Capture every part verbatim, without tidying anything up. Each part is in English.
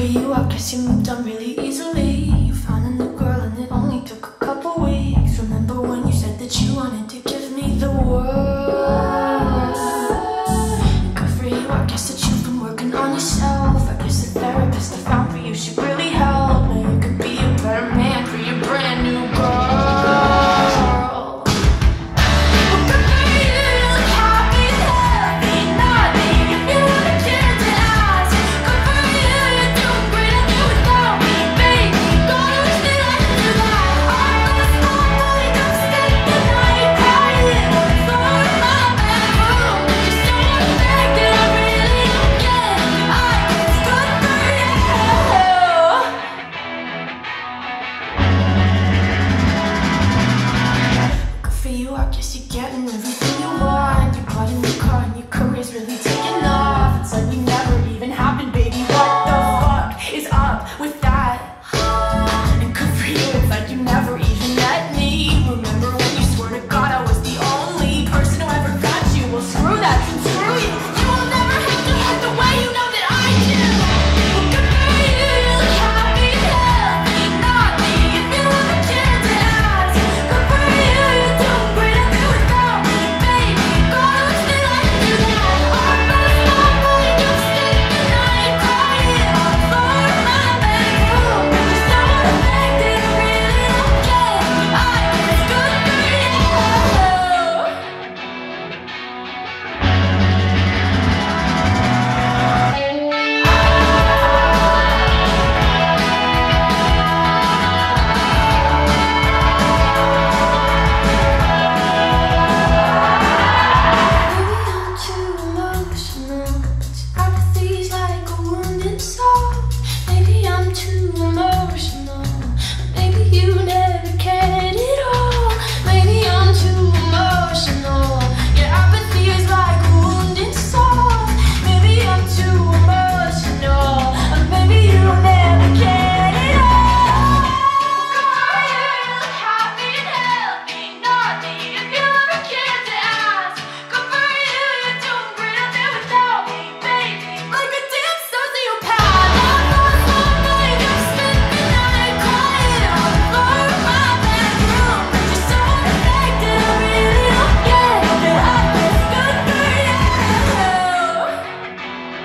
for you, I guess you moved on really easily. You found a new girl and it only took a couple weeks. Remember when you said that you wanted to give me the world? Good for you, I guess that you've been working on yourself. I guess the therapist I found for you should really help. Now you could be a better man for your brand new girl. I guess you're getting everything you want. You bought a new car and your career's really taking off. It's like you never even happened, baby. What the fuck is up with that? And good for you, it's like you never even met me. Remember when you swore to God I was the only person who ever got you? Well, screw that, screw you. You will never have to hurt the way you know that I do. Well, good for you, you look happy, healthy, not me. If you ever cared to ask, good for you, you're doing great.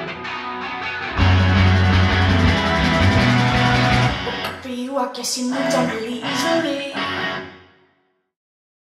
I guess you moved